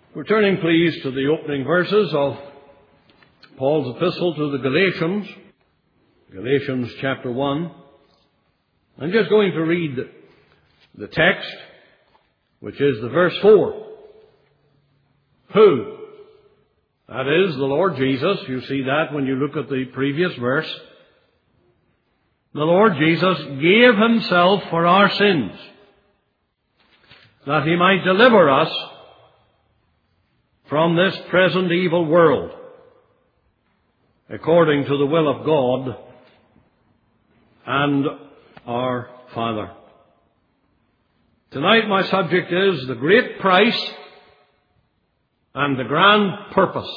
We're turning, please, to the opening verses of Paul's epistle to the Galatians, Galatians chapter 1. I'm just going to read the text, which is the verse 4. Who? That is the Lord Jesus. You see that when you look at the previous verse. The Lord Jesus gave himself for our sins, that he might deliver us from this present evil world, according to the will of God and our Father. Tonight my subject is the great price and the grand purpose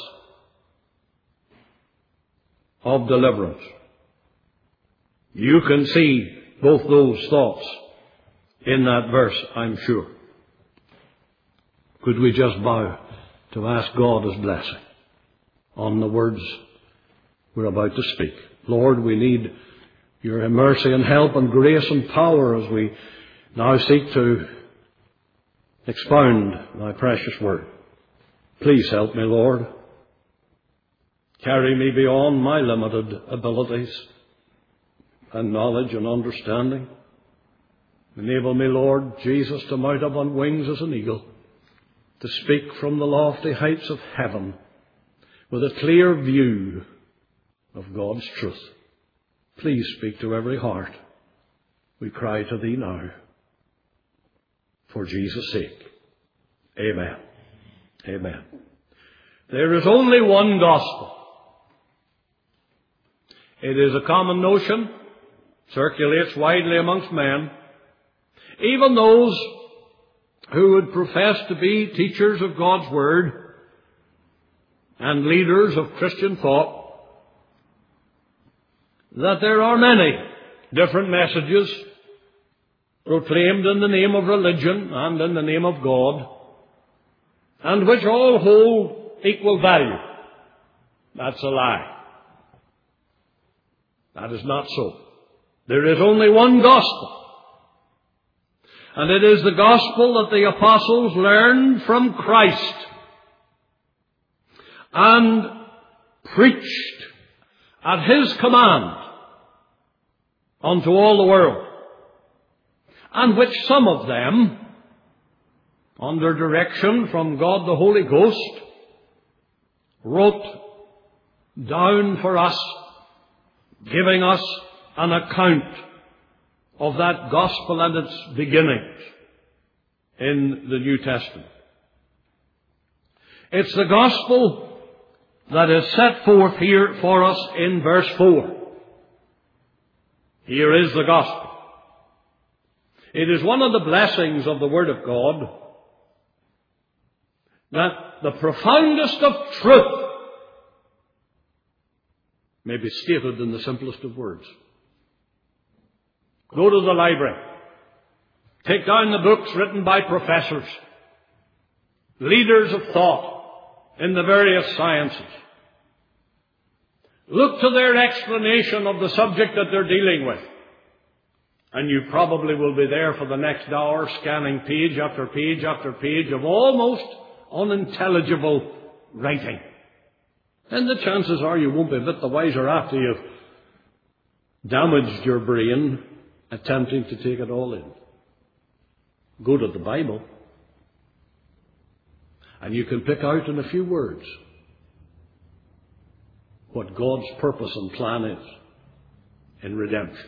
of deliverance. You can see both those thoughts in that verse, I'm sure. Could we just bow to ask God His blessing on the words we're about to speak? Lord, we need your mercy and help and grace and power as we now seek to expound thy precious word. Please help me, Lord. Carry me beyond my limited abilities and knowledge and understanding. Enable me, Lord Jesus, to mount up on wings as an eagle, to speak from the lofty heights of heaven with a clear view of God's truth. Please speak to every heart. We cry to thee now, for Jesus' sake. Amen. Amen. There is only one gospel. It is a common notion, circulates widely amongst men. Even those who would profess to be teachers of God's Word and leaders of Christian thought, that there are many different messages proclaimed in the name of religion and in the name of God, and which all hold equal value. That's a lie. That is not so. There is only one gospel. And it is the gospel that the apostles learned from Christ and preached at his command unto all the world, and which some of them, under direction from God the Holy Ghost, wrote down for us, giving us an account of that gospel and its beginnings in the New Testament. It's the gospel that is set forth here for us in verse 4. Here is the gospel. It is one of the blessings of the Word of God that the profoundest of truth may be stated in the simplest of words. Go to the library. Take down the books written by professors, leaders of thought in the various sciences. Look to their explanation of the subject that they're dealing with. And you probably will be there for the next hour scanning page after page after page of almost unintelligible writing. And the chances are you won't be a bit the wiser after you've damaged your brain attempting to take it all in. Go to the Bible, and you can pick out in a few words what God's purpose and plan is in redemption.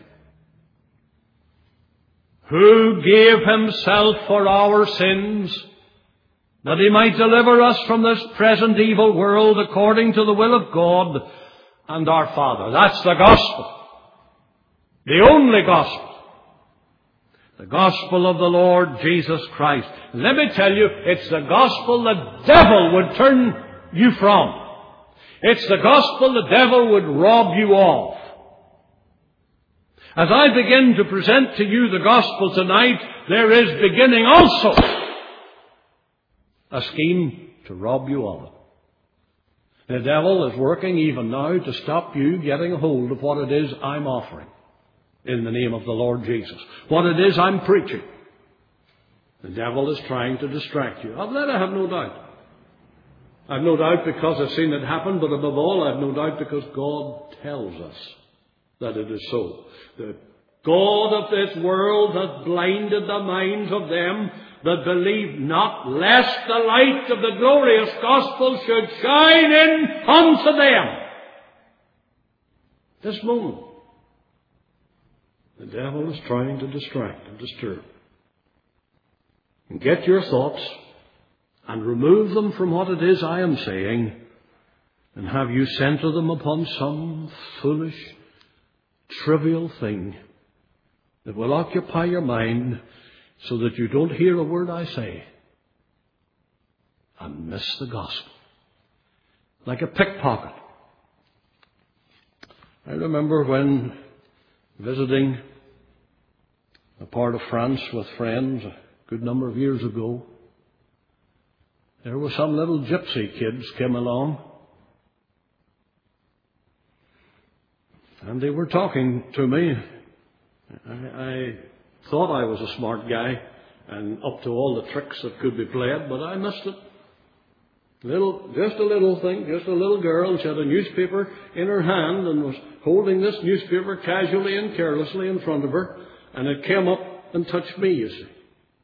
Who gave himself for our sins, that he might deliver us from this present evil world according to the will of God and our Father. That's the gospel. The only gospel. The gospel of the Lord Jesus Christ. And let me tell you, it's the gospel the devil would turn you from. It's the gospel the devil would rob you of. As I begin to present to you the gospel tonight, there is beginning also a scheme to rob you of it. The devil is working even now to stop you getting a hold of what it is I'm offering in the name of the Lord Jesus. What it is I'm preaching. The devil is trying to distract you. Of that I have no doubt. I've no doubt because I've seen it happen, but above all, I've no doubt because God tells us that it is so. The God of this world hath blinded the minds of them that believe not, lest the light of the glorious gospel should shine in unto them. This moment, the devil is trying to distract and disturb. And get your thoughts and remove them from what it is I am saying, and have you center them upon some foolish, trivial thing that will occupy your mind so that you don't hear a word I say and miss the gospel. Like a pickpocket. I remember when visiting a part of France with friends a good number of years ago, there were some little gypsy kids came along, and they were talking to me. I thought I was a smart guy and up to all the tricks that could be played, but I missed it. Just a little thing, just a little girl. She had a newspaper in her hand and was holding this newspaper casually and carelessly in front of her, and it came up and touched me, you see.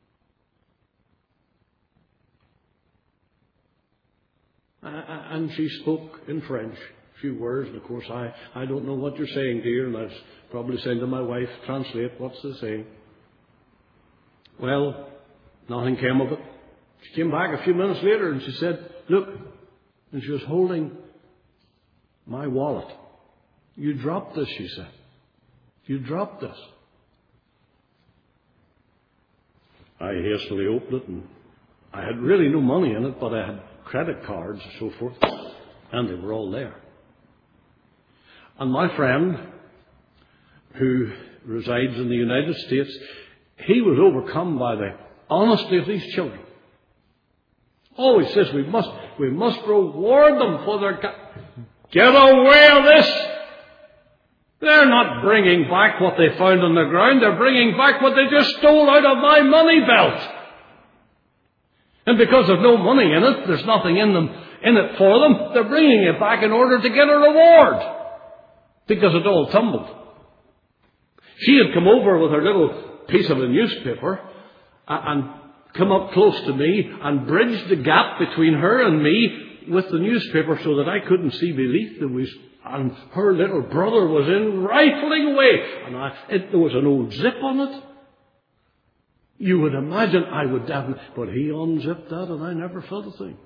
And she spoke in French, a few words, and of course I don't know what you're saying, dear, and I was probably saying to my wife, translate, what's the saying? Well, nothing came of it. She came back a few minutes later and she said, look, and she was holding my wallet. You dropped this, she said. You dropped this. I hastily opened it, and I had really no money in it, but I had credit cards and so forth, and they were all there. And my friend, who resides in the United States, he was overcome by the honesty of these children. Oh, he says, we must reward them for their... Get away of this! They're not bringing back what they found on the ground. They're bringing back what they just stole out of my money belt. And because there's no money in it, there's nothing in it for them, they're bringing it back in order to get a reward. Because it all tumbled. She had come over with her little piece of a newspaper and come up close to me and bridged the gap between her and me with the newspaper so that I couldn't see beneath. And her little brother was in rifling away. And there was an old zip on it. You would imagine I would definitely... But he unzipped that and I never felt a thing.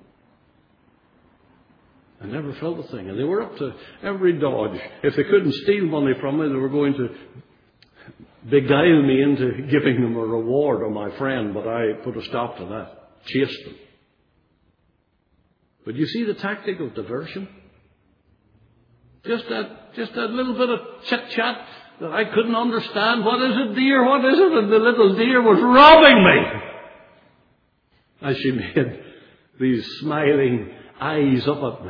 I never felt a thing. And they were up to every dodge. If they couldn't steal money from me, they were going to beguile me into giving them a reward, or my friend. But I put a stop to that. Chased them. But you see the tactic of diversion? Just that little bit of chit-chat that I couldn't understand. What is it, dear? What is it? And the little dear was robbing me. As she made these smiling eyes up at me.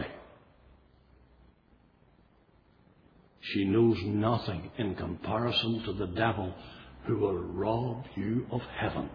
She knows nothing in comparison to the devil who will rob you of heaven.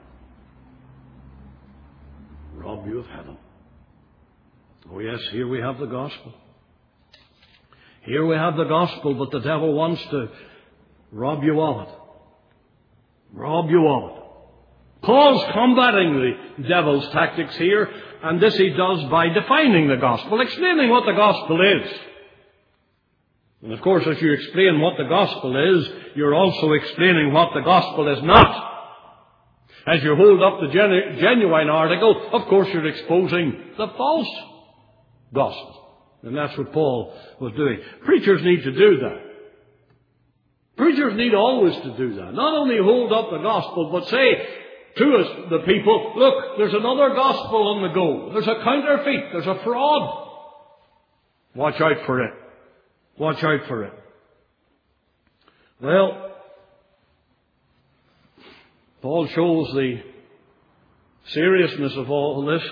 Rob you of heaven. Oh yes, here we have the gospel. Here we have the gospel, but the devil wants to rob you of it. Rob you of it. Paul's combating the devil's tactics here, and this he does by defining the gospel, explaining what the gospel is. And of course, as you explain what the gospel is, you're also explaining what the gospel is not. As you hold up the genuine article, of course you're exposing the false gospel. And that's what Paul was doing. Preachers need to do that. Preachers need always to do that. Not only hold up the gospel, but say to us, the people, look, there's another gospel on the go. There's a counterfeit. There's a fraud. Watch out for it. Watch out for it. Well, Paul shows the seriousness of all this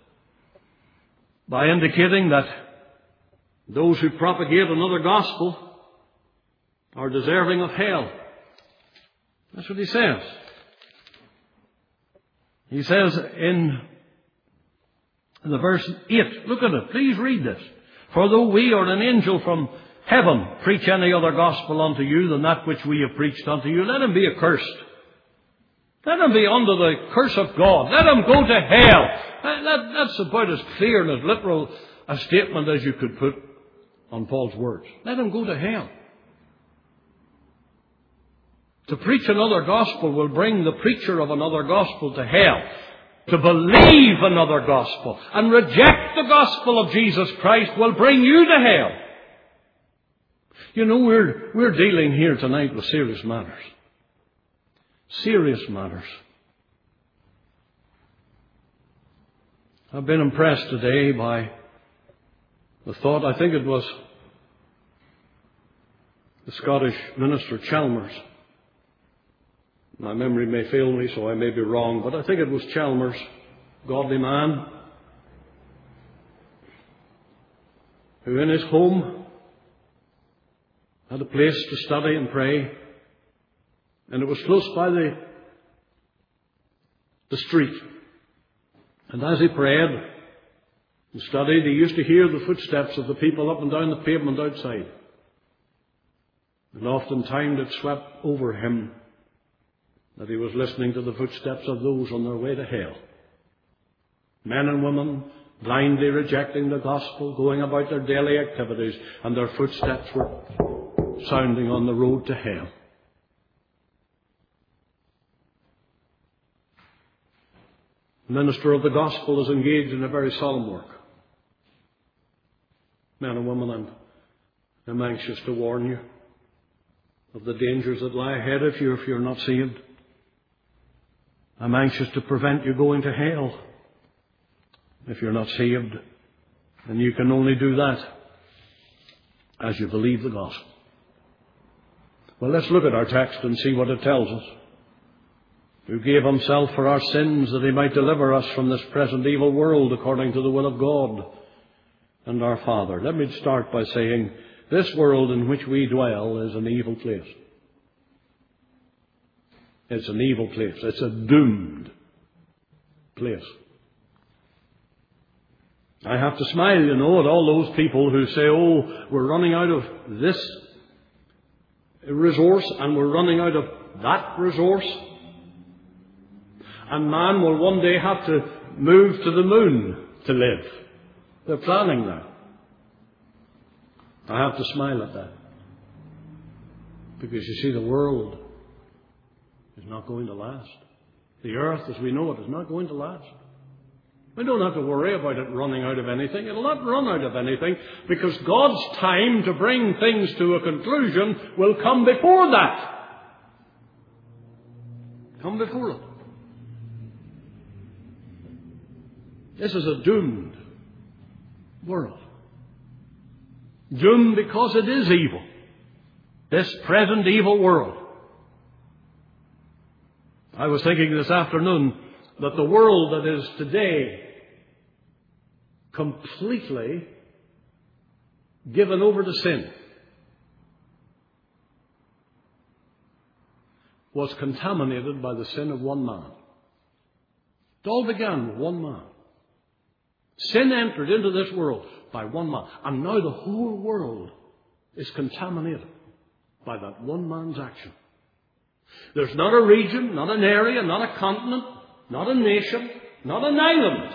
by indicating that those who propagate another gospel are deserving of hell. That's what he says. He says in In the verse 8, look at it. Please read this. For though we or an angel from heaven preach any other gospel unto you than that which we have preached unto you, let him be accursed. Let him be under the curse of God. Let him go to hell. That's about as clear and as literal a statement as you could put on Paul's words. Let him go to hell. To preach another gospel will bring the preacher of another gospel to hell. To believe another gospel and reject the gospel of Jesus Christ will bring you to hell. You know, we're dealing here tonight with serious matters. Serious matters. I've been impressed today by the thought, I think it was the Scottish minister Chalmers. My memory may fail me, so I may be wrong, but I think it was Chalmers, godly man, who in his home had a place to study and pray, and it was close by the street. And as he prayed and studied, he used to hear the footsteps of the people up and down the pavement outside. And oftentimes it swept over him that he was listening to the footsteps of those on their way to hell. Men and women blindly rejecting the gospel, going about their daily activities, and their footsteps were sounding on the road to hell. The minister of the gospel is engaged in a very solemn work. Men and women, I'm anxious to warn you of the dangers that lie ahead of you if you're not saved. I'm anxious to prevent you going to hell if you're not saved. And you can only do that as you believe the gospel. Well, let's look at our text and see what it tells us. Who gave himself for our sins that he might deliver us from this present evil world according to the will of God and our Father. Let me start by saying this world in which we dwell is an evil place. It's an evil place. It's a doomed place. I have to smile, at all those people who say, oh, we're running out of this resource and we're running out of that resource. And man will one day have to move to the moon to live. They're planning that. I have to smile at that. Because you see, the world is not going to last. The earth as we know it is not going to last. We don't have to worry about it running out of anything. It'll not run out of anything because God's time to bring things to a conclusion will come before that. Come before it. This is a doomed world. Doomed because it is evil. This present evil world. I was thinking this afternoon that the world that is today completely given over to sin was contaminated by the sin of one man. It all began with one man. Sin entered into this world by one man. And now the whole world is contaminated by that one man's action. There's not a region, not an area, not a continent, not a nation, not an island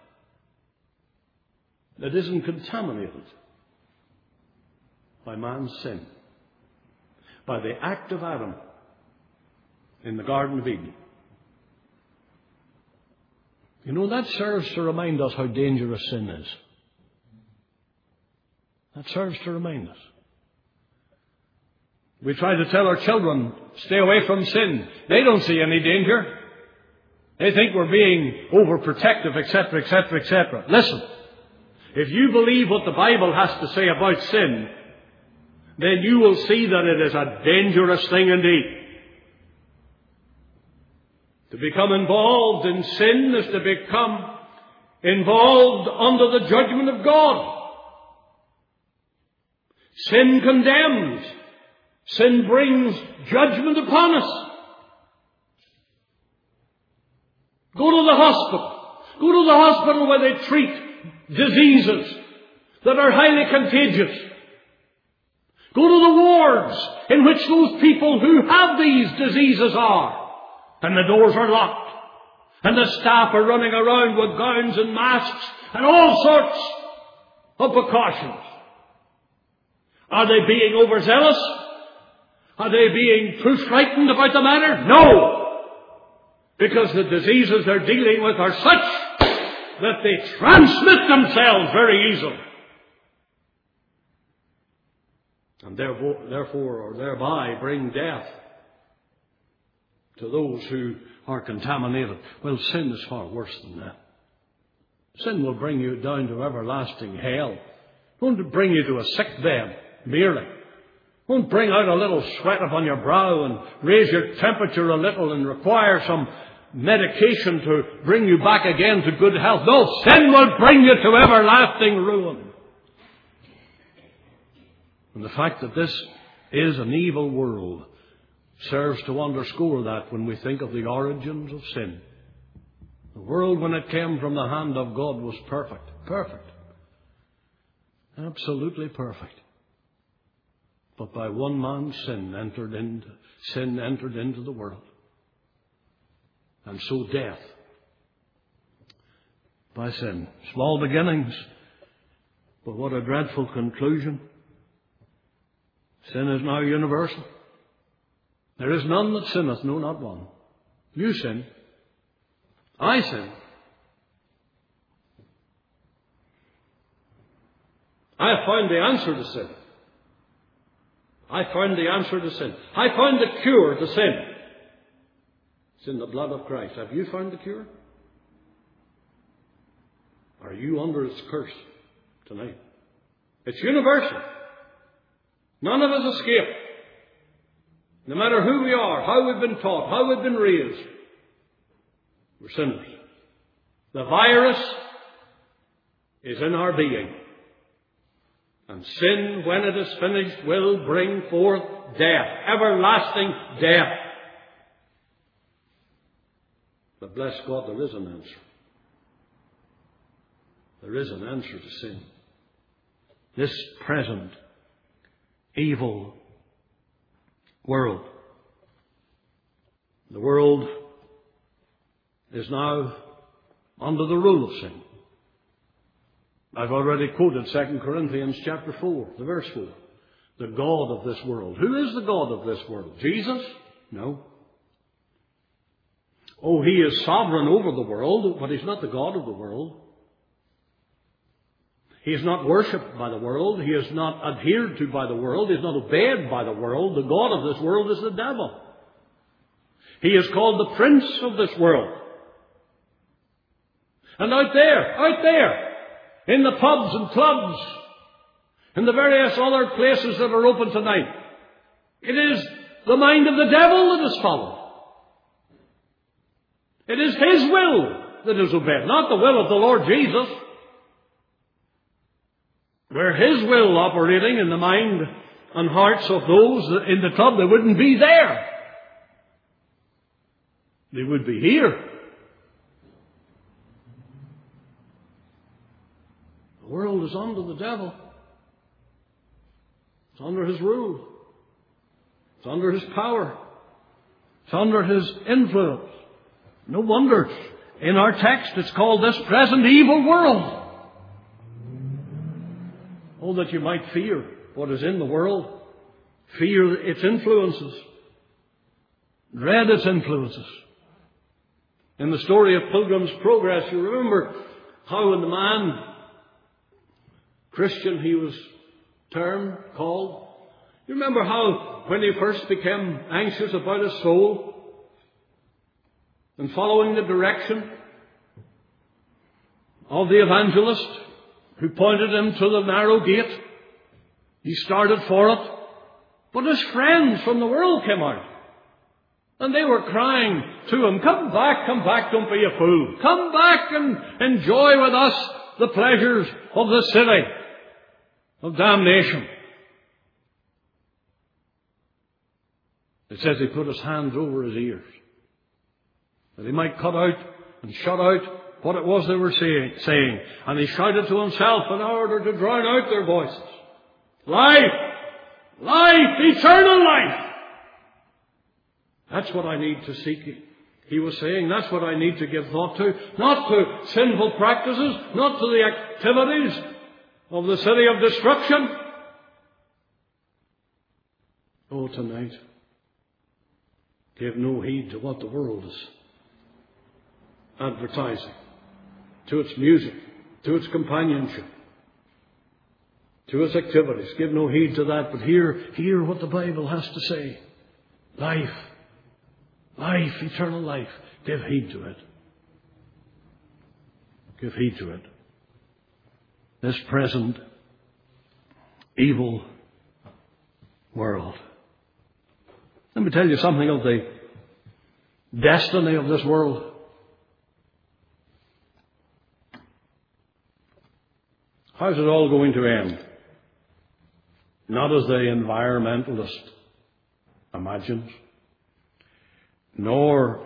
that isn't contaminated by man's sin, by the act of Adam in the Garden of Eden. That serves to remind us how dangerous sin is. That serves to remind us. We try to tell our children, stay away from sin. They don't see any danger. They think we're being overprotective, etc., etc., etc. Listen, if you believe what the Bible has to say about sin, then you will see that it is a dangerous thing indeed. To become involved in sin is to become involved under the judgment of God. Sin condemns. Sin brings judgment upon us. Go to the hospital. Go to the hospital where they treat diseases that are highly contagious. Go to the wards in which those people who have these diseases are. And the doors are locked. And the staff are running around with gowns and masks and all sorts of precautions. Are they being overzealous? Are they being too frightened about the matter? No! Because the diseases they're dealing with are such that they transmit themselves very easily. And therefore, or thereby, bring death to those who are contaminated. Well, sin is far worse than that. Sin will bring you down to everlasting hell. It won't bring you to a sick bed, merely. It won't bring out a little sweat upon your brow and raise your temperature a little and require some medication to bring you back again to good health. No, sin will bring you to everlasting ruin. And the fact that this is an evil world serves to underscore that when we think of the origins of sin. The world, when it came from the hand of God, was perfect. Perfect. Absolutely perfect. But by one man's sin entered into the world. And so death by sin. Small beginnings, but what a dreadful conclusion. Sin is now universal. There is none that sinneth, no, not one. You sin. I sin. I have found the answer to sin. I found the answer to sin. I found the cure to sin. It's in the blood of Christ. Have you found the cure? Are you under its curse tonight? It's universal. None of us escape. No matter who we are, how we've been taught, how we've been raised, we're sinners. The virus is in our being. And sin, when it is finished, will bring forth death, everlasting death. But bless God, there is an answer. There is an answer to sin. This present evil world. The world is now under the rule of sin. I've already quoted 2 Corinthians chapter 4, the verse 4. The God of this world. Who is the God of this world? Jesus? No. Oh, He is sovereign over the world, but He's not the God of the world. He is not worshipped by the world. He is not adhered to by the world. He is not obeyed by the world. The God of this world is the devil. He is called the prince of this world. And out there, in the pubs and clubs, in the various other places that are open tonight, it is the mind of the devil that is followed. It is his will that is obeyed, not the will of the Lord Jesus. Were His will operating in the mind and hearts of those in the club, they wouldn't be there. They would be here. The world is under the devil. It's under his rule. It's under his power. It's under his influence. No wonder in our text it's called this present evil world. Oh, that you might fear what is in the world. Fear its influences. Dread its influences. In the story of Pilgrim's Progress, you remember how when the man, Christian he was termed, called. You remember how when he first became anxious about his soul and following the direction of the evangelist who pointed him to the narrow gate, he started for it. But his friends from the world came out. And they were crying to him, come back, don't be a fool. Come back and enjoy with us the pleasures of the city of damnation. It says he put his hands over his ears, that he might cut out and shut out what it was they were saying. And he shouted to himself in order to drown out their voices. Life! Life! Eternal life! That's what I need to seek. He was saying that's what I need to give thought to. Not to sinful practices, not to the activities of the city of destruction. Oh, tonight, give no heed to what the world is advertising, to its music, to its companionship, to its activities. Give no heed to that, but hear what the Bible has to say. Life, life, eternal life. Give heed to it. Give heed to it. This present evil world. Let me tell you something of the destiny of this world. How's it all going to end? Not as the environmentalist imagines, nor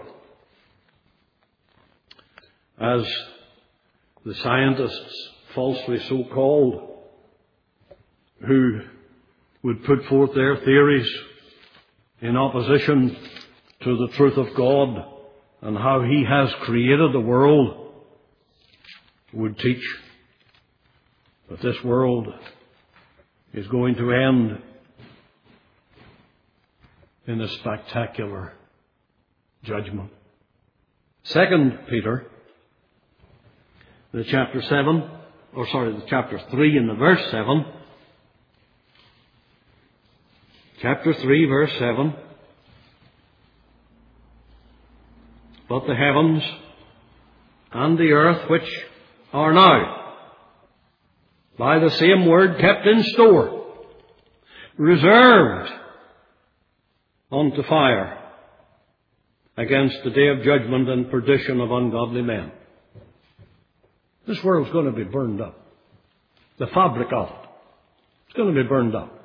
as the scientists, falsely so called, who would put forth their theories in opposition to the truth of God and how He has created the world, would teach. But this world is going to end in a spectacular judgment. 2 Peter, the chapter 3 and the verse 7. Chapter 3, verse 7. But the heavens and the earth which are now, by the same word, kept in store, reserved unto fire, against the day of judgment and perdition of ungodly men. This world's going to be burned up. The fabric of it. It's going to be burned up.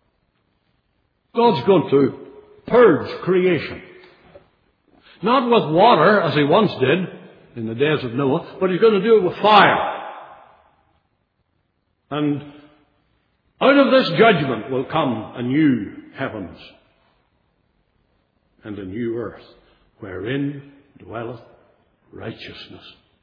God's going to purge creation. Not with water, as He once did in the days of Noah, but He's going to do it with fire. And out of this judgment will come a new heavens and a new earth, wherein dwelleth righteousness.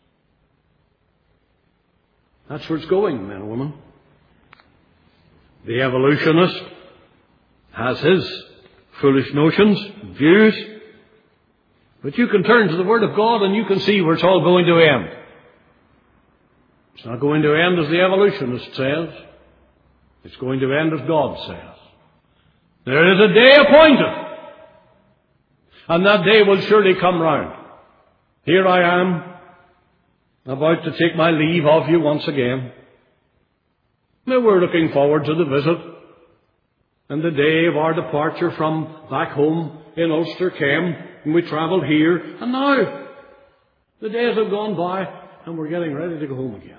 That's where it's going, men and women. The evolutionist has his foolish notions, views, but you can turn to the Word of God and you can see where it's all going to end. It's not going to end as the evolutionist says. It's going to end as God says. There is a day appointed, and that day will surely come round. Here I am, about to take my leave of you once again. Now we're looking forward to the visit and the day of our departure from back home in Ulster came, and we travelled here, and now the days have gone by and we're getting ready to go home again.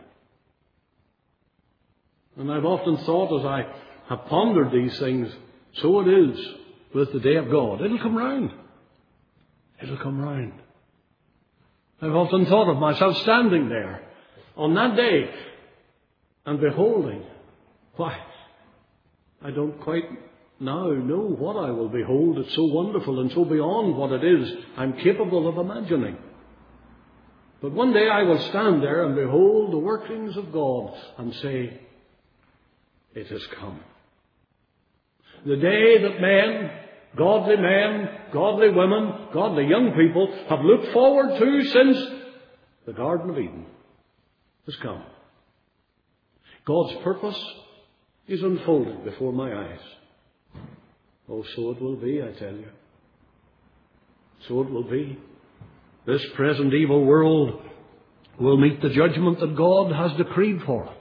And I've often thought, as I have pondered these things, so it is with the day of God. It'll come round. It'll come round. I've often thought of myself standing there on that day and beholding. Why, I don't quite now know what I will behold. It's so wonderful and so beyond what it is I'm capable of imagining. But one day I will stand there and behold the workings of God and say, it has come. The day that men, godly women, godly young people have looked forward to since the Garden of Eden has come. God's purpose is unfolded before my eyes. Oh, so it will be, I tell you. So it will be. This present evil world will meet the judgment that God has decreed for it.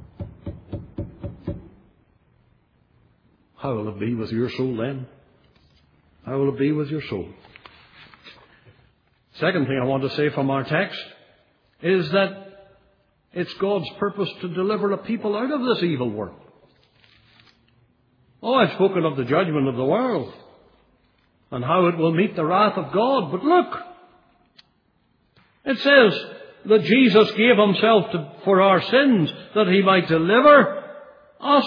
How will it be with your soul then? How will it be with your soul? Second thing I want to say from our text is that it's God's purpose to deliver a people out of this evil world. Oh, I've spoken of the judgment of the world and how it will meet the wrath of God. But look, it says that Jesus gave himself for our sins, that he might deliver us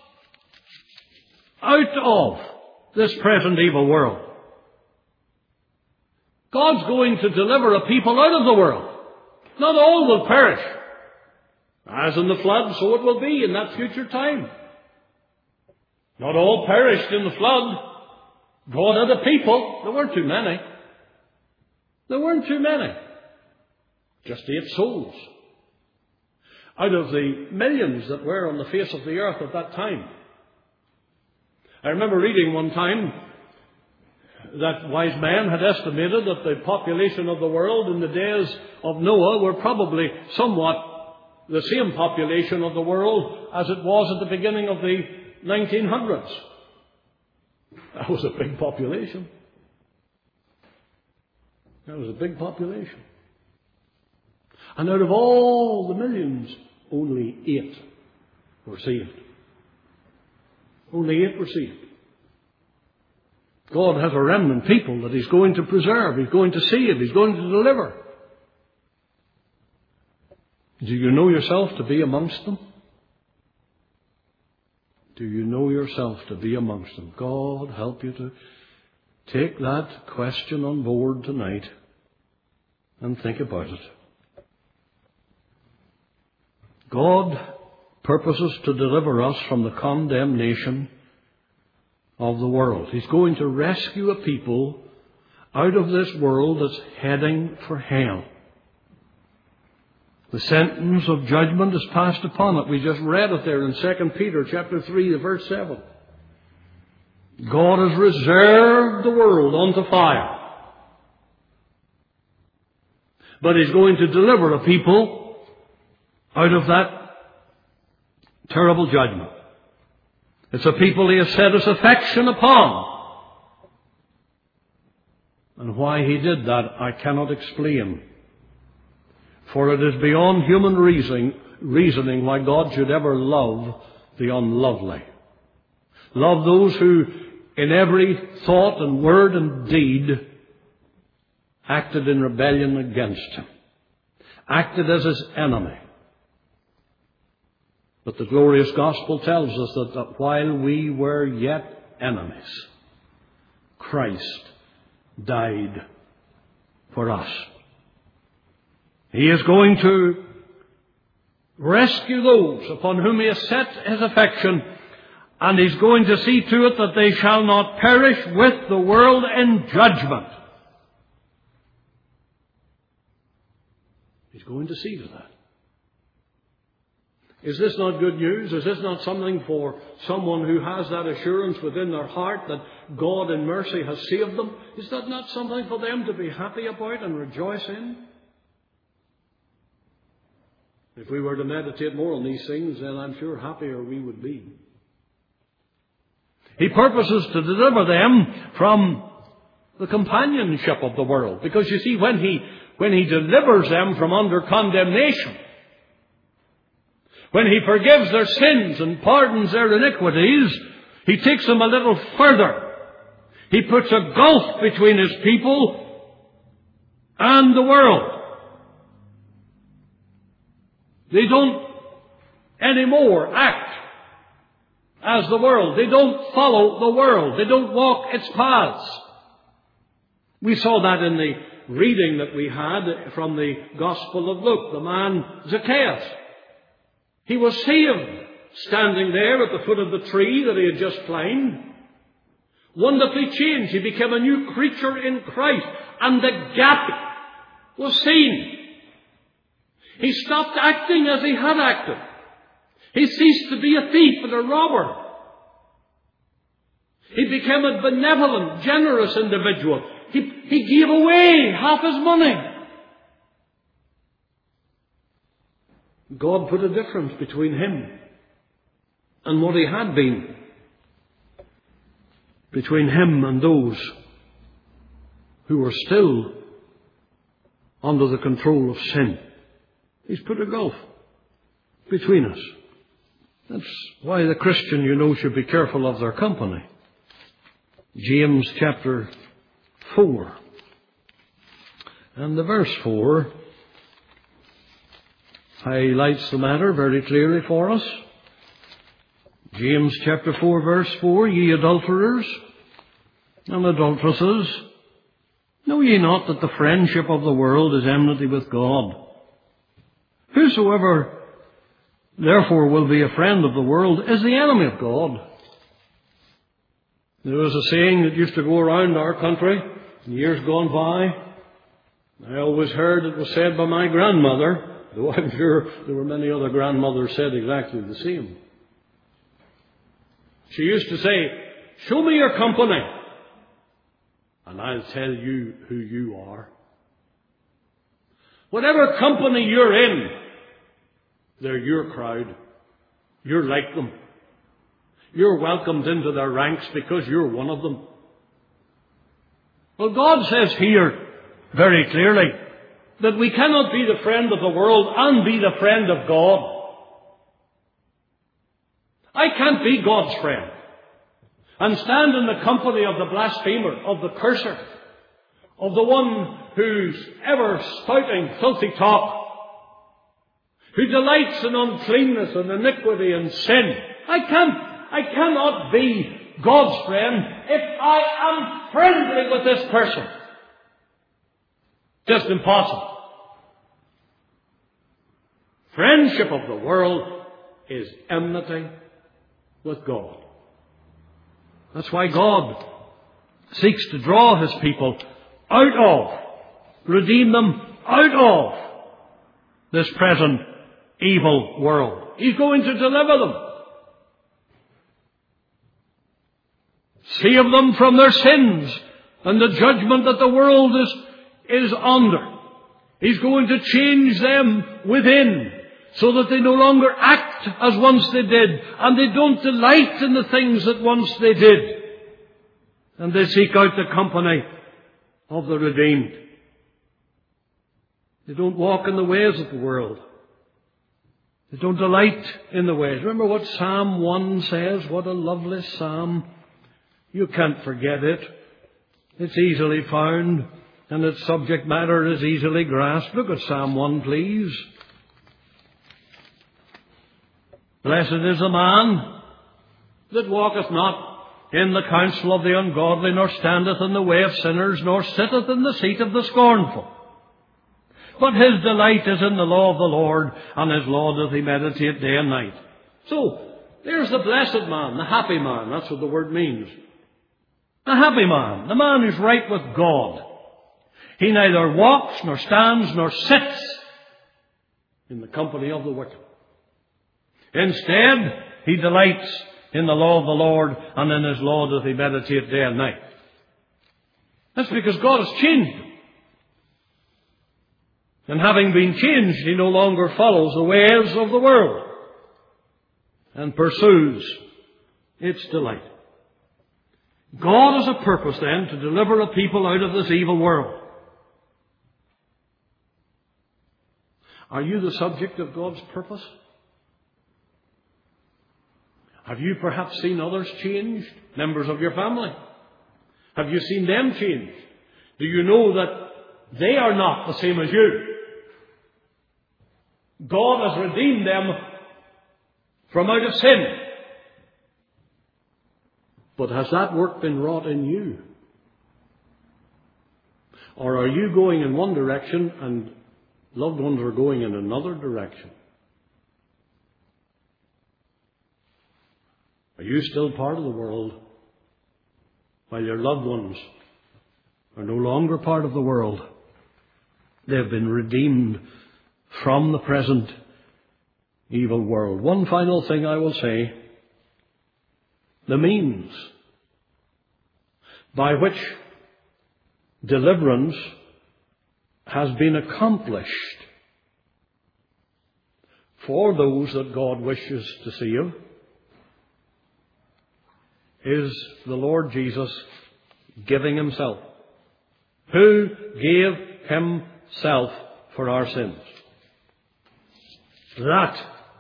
out of this present evil world. God's going to deliver a people out of the world. Not all will perish. As in the flood, so it will be in that future time. Not all perished in the flood. God had a people. There weren't too many. There weren't too many. Just 8 souls. Out of the millions that were on the face of the earth at that time. I remember reading one time that wise men had estimated that the population of the world in the days of Noah were probably somewhat the same population of the world as it was at the beginning of the 1900s. That was a big population. That was a big population. And out of all the millions, only 8 were saved. Only 8 were saved. God has a remnant people that he's going to preserve. He's going to save. He's going to deliver. Do you know yourself to be amongst them? Do you know yourself to be amongst them? God help you to take that question on board tonight and think about it. God purposes to deliver us from the condemnation of the world. He's going to rescue a people out of this world that's heading for hell. The sentence of judgment is passed upon it. We just read it there in 2 Peter chapter 3, verse 7. God has reserved the world unto fire. But he's going to deliver a people out of that terrible judgment. It's a people he has set his affection upon. And why he did that, I cannot explain. For it is beyond human reasoning why God should ever love the unlovely. Love those who, in every thought and word and deed, acted in rebellion against him. Acted as his enemy. But the glorious gospel tells us that while we were yet enemies, Christ died for us. He is going to rescue those upon whom he has set his affection, and he's going to see to it that they shall not perish with the world in judgment. He's going to see to that. Is this not good news? Is this not something for someone who has that assurance within their heart that God in mercy has saved them? Is that not something for them to be happy about and rejoice in? If we were to meditate more on these things, then I'm sure happier we would be. He purposes to deliver them from the companionship of the world. Because you see, when he delivers them from under condemnation, when he forgives their sins and pardons their iniquities, he takes them a little further. He puts a gulf between his people and the world. They don't anymore act as the world. They don't follow the world. They don't walk its paths. We saw that in the reading that we had from the Gospel of Luke. The man Zacchaeus. He was saved, standing there at the foot of the tree that he had just climbed. Wonderfully changed. He became a new creature in Christ. And the gap was seen. He stopped acting as he had acted. He ceased to be a thief and a robber. He became a benevolent, generous individual. He gave away half his money. God put a difference between him and what he had been. Between him and those who were still under the control of sin. He's put a gulf between us. That's why the Christian, should be careful of their company. James chapter 4. And the verse 4 highlights the matter very clearly for us. James chapter 4 verse 4, Ye adulterers and adulteresses, know ye not that the friendship of the world is enmity with God? Whosoever therefore will be a friend of the world is the enemy of God. There was a saying that used to go around our country in years gone by. I always heard it was said by my grandmother, though I'm sure there were many other grandmothers said exactly the same. She used to say, show me your company, and I'll tell you who you are. Whatever company you're in, they're your crowd. You're like them. You're welcomed into their ranks because you're one of them. Well, God says here very clearly that we cannot be the friend of the world and be the friend of God. I can't be God's friend and stand in the company of the blasphemer, of the curser, of the one who's ever spouting filthy talk, who delights in uncleanness and iniquity and sin. I cannot be God's friend if I am friendly with this person. Just impossible. Friendship of the world is enmity with God. That's why God seeks to draw His people out of, redeem them out of this present evil world. He's going to deliver them. Save them from their sins and the judgment that the world is under. He's going to change them within so that they no longer act as once they did, and they don't delight in the things that once they did. And they seek out the company of the redeemed. They don't walk in the ways of the world. They don't delight in the ways. Remember what Psalm 1 says? What a lovely psalm. You can't forget it. It's easily found, and its subject matter is easily grasped. Look at Psalm 1, please. Blessed is the man that walketh not in the counsel of the ungodly, nor standeth in the way of sinners, nor sitteth in the seat of the scornful. But his delight is in the law of the Lord, and his law doth he meditate day and night. So, there's the blessed man, the happy man. That's what the word means. The happy man, the man who's right with God. He neither walks, nor stands, nor sits in the company of the wicked. Instead, he delights in the law of the Lord, and in his law doth he meditate day and night. That's because God has changed him. And having been changed, he no longer follows the ways of the world and pursues its delight. God has a purpose then to deliver a people out of this evil world. Are you the subject of God's purpose? Have you perhaps seen others changed? Members of your family? Have you seen them changed? Do you know that they are not the same as you? God has redeemed them from out of sin. But has that work been wrought in you? Or are you going in one direction and loved ones are going in another direction? Are you still part of the world while your loved ones are no longer part of the world? They have been redeemed from the present evil world. One final thing I will say. The means by which deliverance has been accomplished for those that God wishes to save is the Lord Jesus giving Himself, who gave Himself for our sins, that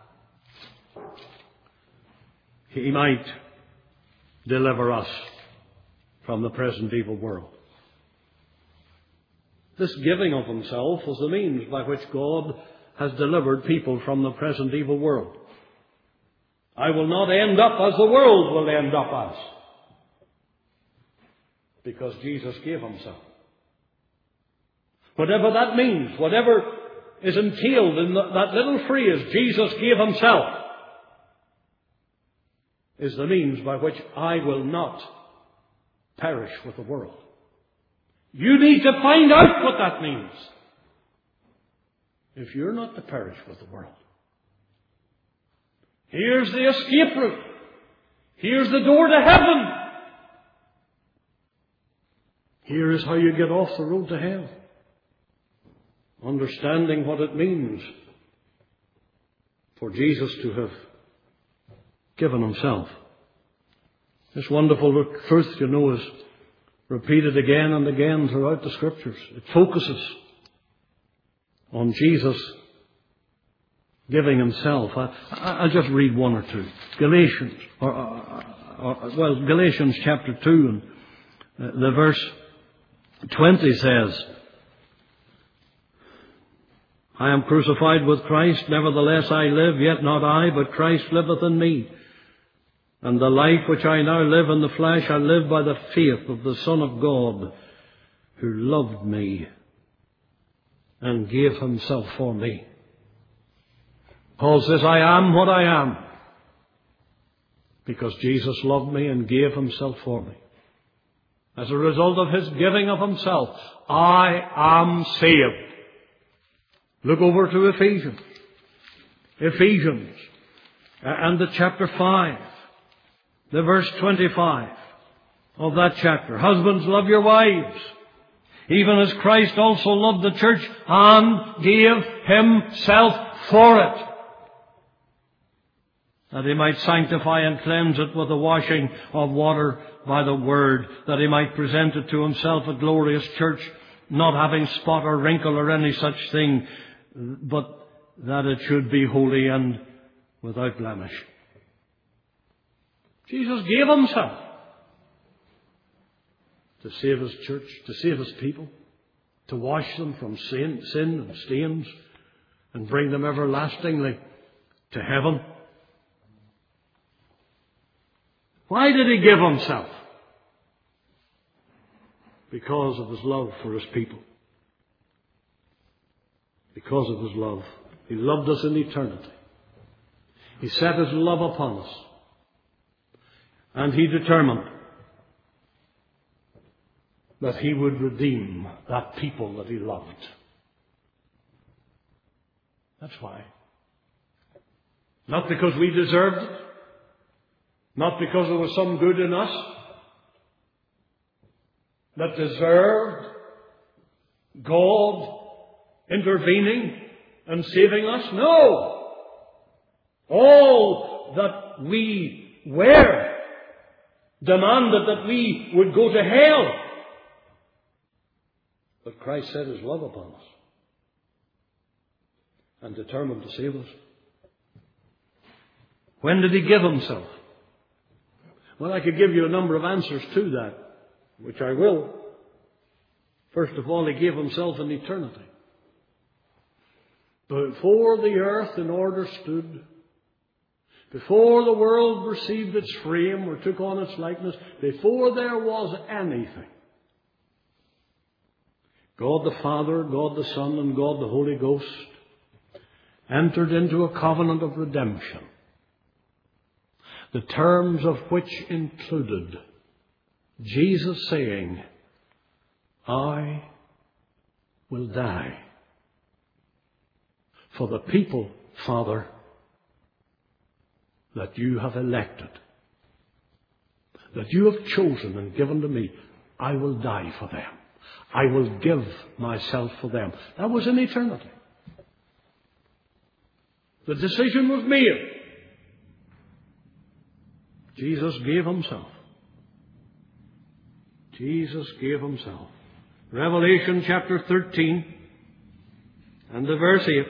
He might deliver us from the present evil world. This giving of Himself was the means by which God has delivered people from the present evil world. I will not end up as the world will end up as, because Jesus gave himself. Whatever that means, whatever is entailed in that little phrase, Jesus gave himself, is the means by which I will not perish with the world. You need to find out what that means if you're not to perish with the world. Here's the escape route. Here's the door to heaven. Here is how you get off the road to hell. Understanding what it means for Jesus to have given himself. This wonderful truth, is repeated again and again throughout the Scriptures. It focuses on Jesus giving himself. I'll just read one or two. Galatians chapter 2 and the verse 20 says, I am crucified with Christ, nevertheless I live, yet not I, but Christ liveth in me. And the life which I now live in the flesh, I live by the faith of the Son of God, who loved me and gave himself for me. Paul says, I am what I am, because Jesus loved me and gave himself for me. As a result of his giving of himself, I am saved. Look over to Ephesians. And the chapter 5. The verse 25 of that chapter. Husbands, love your wives, even as Christ also loved the church and gave himself for it, that he might sanctify and cleanse it with the washing of water by the word, that he might present it to himself a glorious church, not having spot or wrinkle or any such thing, but that it should be holy and without blemish. Jesus gave himself to save his church, to save his people, to wash them from sin and stains and bring them everlastingly to heaven. Why did he give himself? Because of his love for his people. Because of his love. He loved us in eternity. He set his love upon us. And he determined that he would redeem that people that he loved. That's why. Not because we deserved it. Not because there was some good in us that deserved God intervening and saving us. No! All that we were demanded that we would go to hell. But Christ set his love upon us and determined to save us. When did he give himself? Well, I could give you a number of answers to that, which I will. First of all, he gave himself in eternity. Before the earth in order stood, before the world received its frame or took on its likeness, before there was anything, God the Father, God the Son, and God the Holy Ghost entered into a covenant of redemption, the terms of which included Jesus saying, I will die for the people, Father, that you have elected, that you have chosen and given to me. I will die for them. I will give myself for them. That was in eternity. The decision was made. Jesus gave himself. Jesus gave himself. Revelation chapter 13 and the verse 8.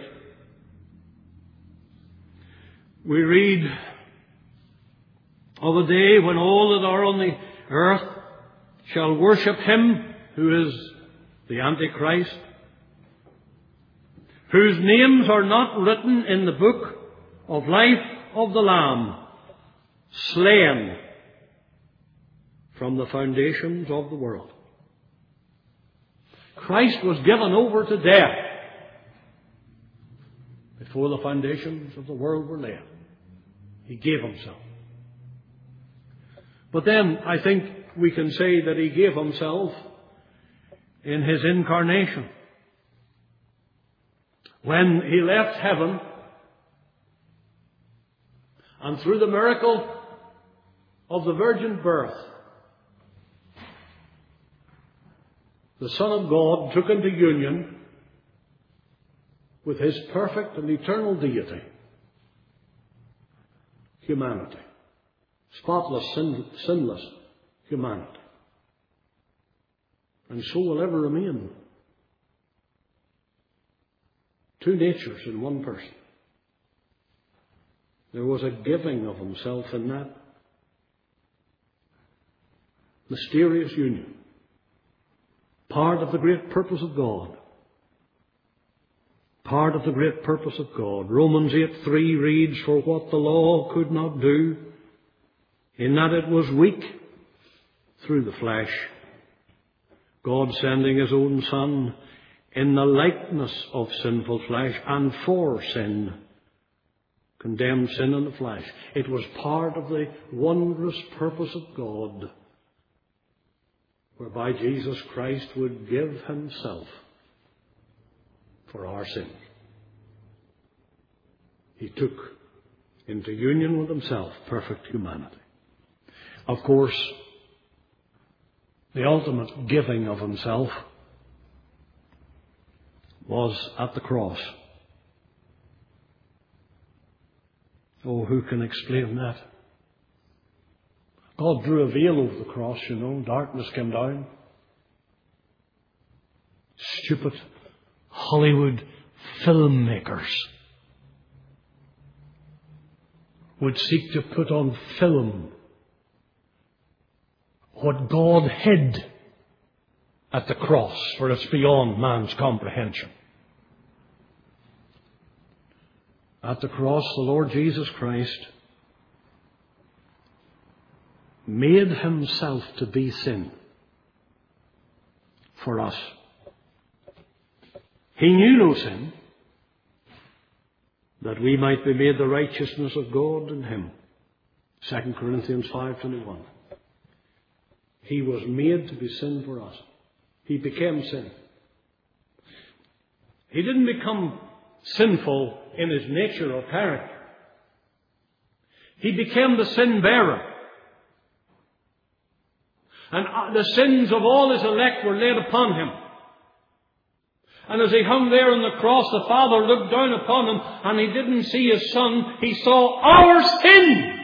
We read of a day when all that are on the earth shall worship him who is the Antichrist, whose names are not written in the book of life of the Lamb, slain from the foundations of the world. Christ was given over to death before the foundations of the world were laid. He gave himself. But then I think we can say that he gave himself in his incarnation. When he left heaven, and through the miracle of the virgin birth, the Son of God took into union with his perfect and eternal deity, humanity, spotless, sinless humanity. And so will ever remain. Two natures in one person. There was a giving of himself in that mysterious union. Part of the great purpose of God. Part of the great purpose of God. Romans 8:3 reads, "For what the law could not do, in that it was weak through the flesh, God sending his own Son in the likeness of sinful flesh, and for sin, condemned sin in the flesh." It was part of the wondrous purpose of God, whereby Jesus Christ would give himself for our sins. He took into union with himself perfect humanity. Of course, the ultimate giving of himself was at the cross. Oh, who can explain that? God drew a veil over the cross, you know. Darkness came down. Stupid Hollywood filmmakers would seek to put on film what God hid at the cross, for it's beyond man's comprehension. At the cross, the Lord Jesus Christ made himself to be sin for us. He knew no sin, that we might be made the righteousness of God in him. 2 Corinthians 5:21. He was made to be sin for us. He became sin. He didn't become sinful in his nature or character. He became the sin bearer. And the sins of all his elect were laid upon him. And as he hung there on the cross, the Father looked down upon him, and he didn't see his Son. He saw our sin.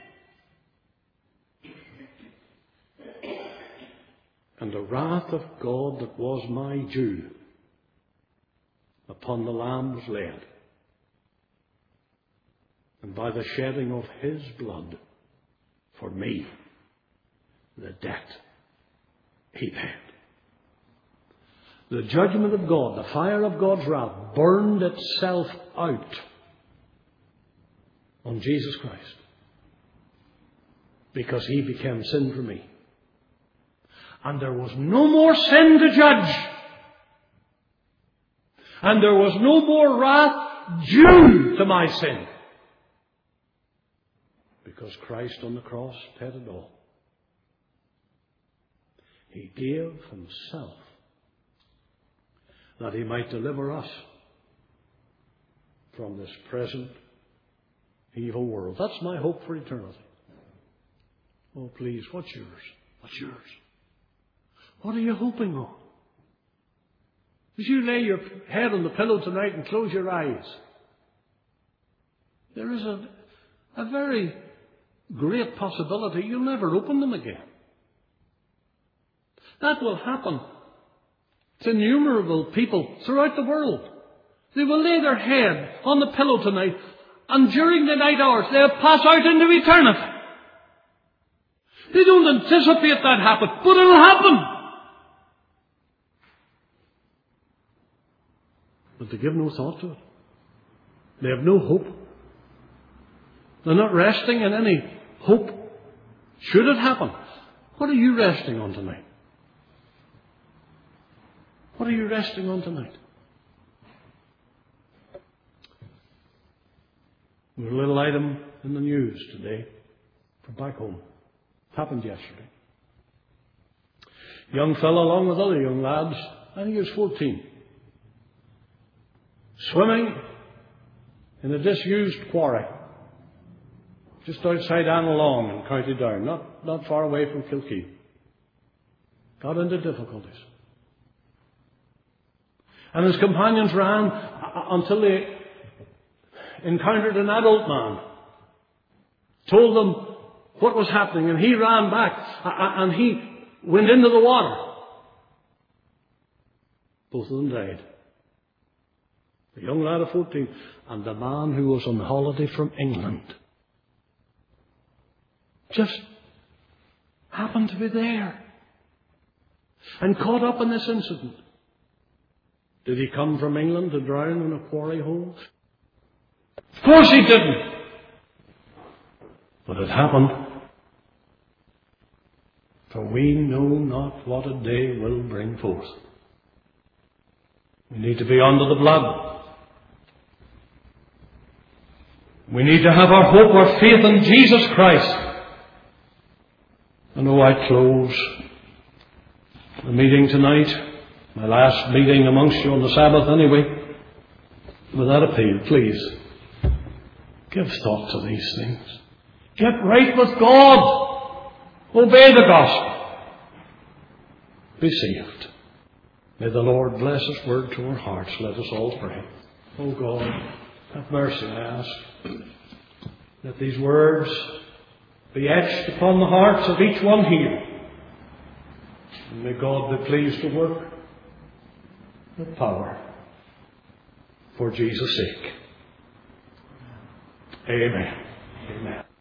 And the wrath of God that was my due upon the Lamb was laid. And by the shedding of his blood for me, the debt he paid. The judgment of God, the fire of God's wrath, burned itself out on Jesus Christ, because he became sin for me. And there was no more sin to judge. And there was no more wrath due to my sin, because Christ on the cross paid it all. He gave himself that he might deliver us from this present evil world. That's my hope for eternity. Oh, please, what's yours? What's yours? What are you hoping on? As you lay your head on the pillow tonight and close your eyes, there is a very great possibility you'll never open them again. That will happen to innumerable people throughout the world. They will lay their head on the pillow tonight, and during the night hours they'll pass out into eternity. They don't anticipate that happen, but it'll happen. but they give no thought to it. They have no hope. They're not resting in any hope. Should it happen? What are you resting on tonight? What are you resting on tonight? There's a little item in the news today from back home. It happened yesterday. A young fellow along with other young lads, I think he was 14, swimming in a disused quarry just outside Annalong in County Down, not far away from Kilkee. Got into difficulties. And his companions ran until they encountered an adult man, told them what was happening, and he ran back and he went into the water. Both of them died. The young lad of 14 and the man who was on holiday from England just happened to be there and caught up in this incident. Did he come from England to drown in a quarry hole? Of course he didn't. But it happened. For we know not what a day will bring forth. We need to be under the blood. We need to have our hope, our faith in Jesus Christ. And I close the meeting tonight, my last meeting amongst you on the Sabbath anyway, with that appeal. Please, give thought to these things. Get right with God. Obey the gospel. Be saved. May the Lord bless His word to our hearts. Let us all pray. Oh God, have mercy, I ask. Let these words be etched upon the hearts of each one here. And may God be pleased to work with power for Jesus' sake. Amen. Amen.